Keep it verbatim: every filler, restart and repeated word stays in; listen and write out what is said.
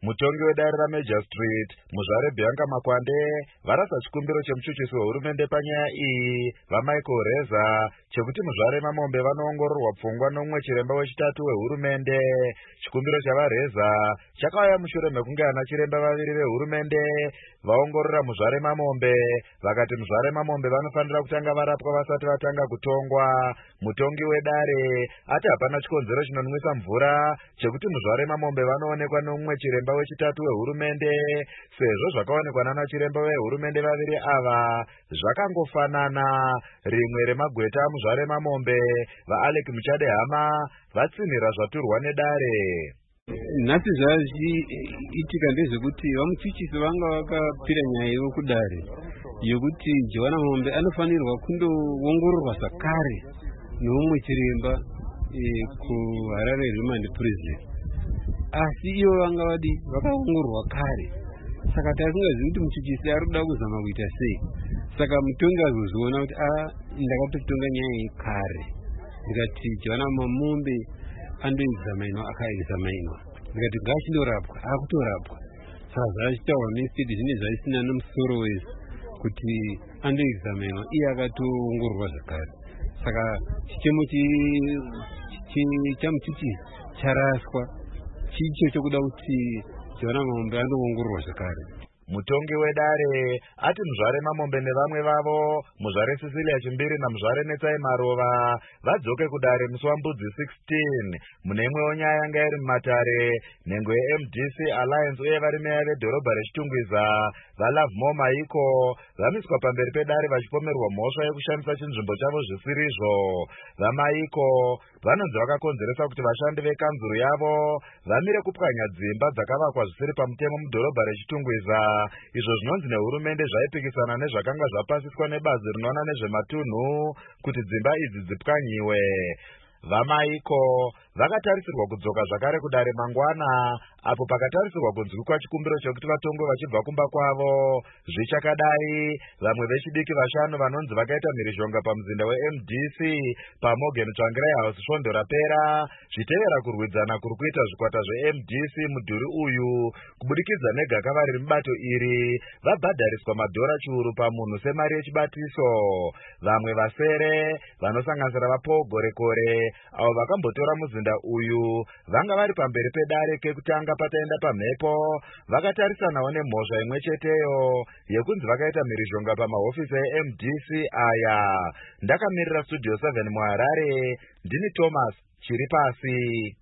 Mutongi wedare raMajor Street, Muzvare Bianca Makwande, varasa chikumbiro chemuchuchisi wehurumende panyaya iyi, vaMichael Reza, chekuti Muzvare Mamombe vanoongororwa pfungwa nomumwe chiremba wechitatu wehurumende. Chikumbiro chavaReza chakauya mushure mekunge ana chiremba vaviri vehurumende vaongorora Muzvare Mamombe, vakati Muzvare Mamombe vanofanira kutanga varapwa vasati vatanga kutongwa. Mutongi wedare ati hapana chikonzero chinonwisa mvura chekuti Muzvare Mamombe vanoonekwa nomumwe chiremba wechitatu wehurumende, sezvo zvakaonekwa nana chiremba vehurumende vaviri ava zvakangofanana. Rimwe remagweta Muzvare Mamombe, vaAlec Muchadehama, vatsinhira zvaturwa nedare. Nhasi zvachiitika ndezvekuti vamuchuchisi vanga vakapira nyaya ivo kudare yokuti Joanna Mamombe anofanirwa kundoongororwa zvakare nomumwe chiremba kuHarare Remand Prison, asi ivo vanga vadi vakaongororwa kare. Saka taisingazivi kuti muchuchisi ari kuda kuzama kuita sei. Saka mutongi azoziona kuti a ndakatotonga nyaya iyi kare, ndikati Joanna Mamombe andoexamainwa, akaexamainwa, ndikati ngaachindorapwa, akutorapwa. Saka zvachitaurwa nestate zvine zvaisina nomusoro wese kuti andoexamainwa, iye akatoongororwa zvakare. Saka chichemo chamuchuchisi charaswa, chicho chokuda kuti Joanna Mamombe andoongororwa zvakare. Mutongi wedare ati Muzvare Mamombe nevamwe vavo, Muzvare Cecilia Chimbiri naMuzvare Netsai Marova, vadzoke kudare musi waMbudzi sixteen mune imwewo nyaya yanga iri mumatare. Nhengo yeM D C Alliance uye vari meya vedhorobha reChitungwiza, vaLove More Maiko, vamiswa pamberi pedare vachipomerwa mhosva yekushandisa chinzvimbo chavo zvisirizvo. VaMaiko vanonzi vakakonzeresa kuti vashandi vekanzuru yavo vamire kupwanya dzimba dzakavakwa zvisiri pamutemo mudhorobha reChitungwiza, izvo zvinonzi nehurumende zvaipikisana nezvakanga zvapasiswa nebazi rinoona nezvematunhu kuti dzimba idzi dzipwanyiwe. VaMaiko vakatarisirwa kudzoka zvakare kudare mangwana, apo pakatarisirwa kunzwikwa chikumbiro chekuti vatongwe vachibva kumba kwavo. Zvichakadai, vamwe vechidiki vashanu vanonzi vakaita mhirizhonga pamuzinda weM D C paMorgan Tsvangirai House svondo rapera, zvitevera kurwidzana kuri kuita zvikwata zveM D C mudhuri uyu kubudikidza negakava riri mubato iri, vabhadhariswa madhora chiuru pamunhu semari yechibatiso. Vamwe vasere vanosanganisira vaPaul Gorekore, avo vakambotora muzinda uyu, vanga vari pamberi pedare kekutanga pataenda pamhepo, vakatarisanawo nemhosva imwe cheteyo yekunzi vakaita mhirizhonga pamahofisi eM D C aya. Ndakamirira Studio seven muHarare, ndini Thomas Chiripasi.